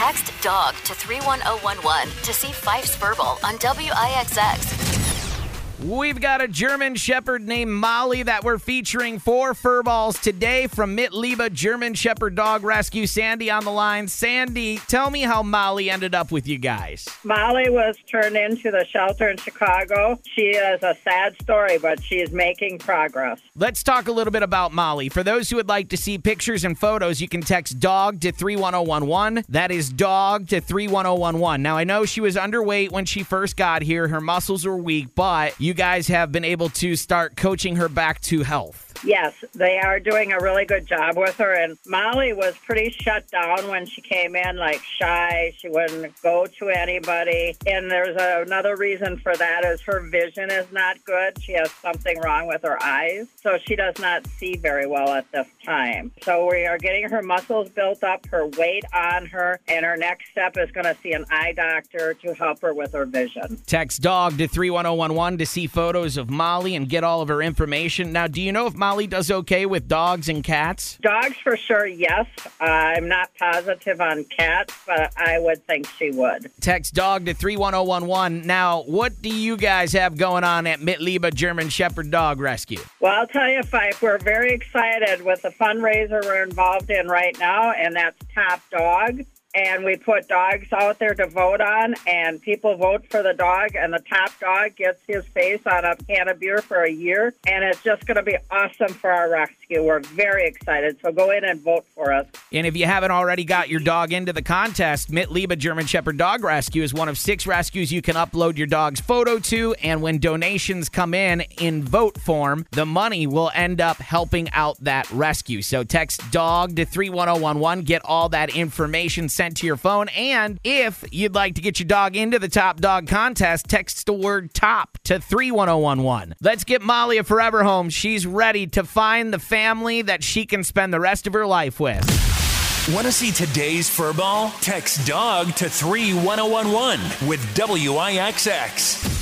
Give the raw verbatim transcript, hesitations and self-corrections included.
Text DOG to three one zero one one to see Fife's Furball on W I X X. We've got a German Shepherd named Molly that we're featuring for Furballs today from Mitliebe German Shepherd Dog Rescue. Sandy on the line. Sandy, tell me how Molly ended up with you guys. Molly was turned into the shelter in Chicago. She is a sad story, but she is making progress. Let's talk a little bit about Molly. For those who would like to see pictures and photos, you can text DOG to three one zero one one. That is DOG to three one zero one one. Now, I know she was underweight when she first got here. Her muscles were weak, but you guys have been able to start coaching her back to health. Yes, they are doing a really good job with her. And Molly was pretty shut down when she came in, like shy. She wouldn't go to anybody. And there's a, another reason for that is her vision is not good. She has something wrong with her eyes, so she does not see very well at this time. So we are getting her muscles built up, her weight on her, and her next step is going to see an eye doctor to help her with her vision. Text DOG to three one zero one one to see photos of Molly and get all of her information. Now, do you know if Molly does okay with dogs and cats? Dogs for sure, yes. Uh, I'm not positive on cats, but I would think she would. Text DOG to three one zero one one. Now, what do you guys have going on at Mitliebe German Shepherd Dog Rescue? Well, I'll tell you, Fife, we're very excited with the fundraiser we're involved in right now, and that's Top Dog. And we put dogs out there to vote on, and people vote for the dog, and the top dog gets his face on a can of beer for a year, and it's just going to be awesome for our rescue. We're very excited, so go in and vote for us. And if you haven't already got your dog into the contest, Mitliebe German Shepherd Dog Rescue is one of six rescues you can upload your dog's photo to, and when donations come in in vote form, the money will end up helping out that rescue. So text DOG to three one zero one one, get all that information sent to your phone, and if you'd like to get your dog into the Top Dog contest, text the word TOP to three one zero one one. Let's get Molly a forever home. She's ready to find the family that she can spend the rest of her life with. Want to see today's Furball? Text DOG to three one zero one one with W I X X.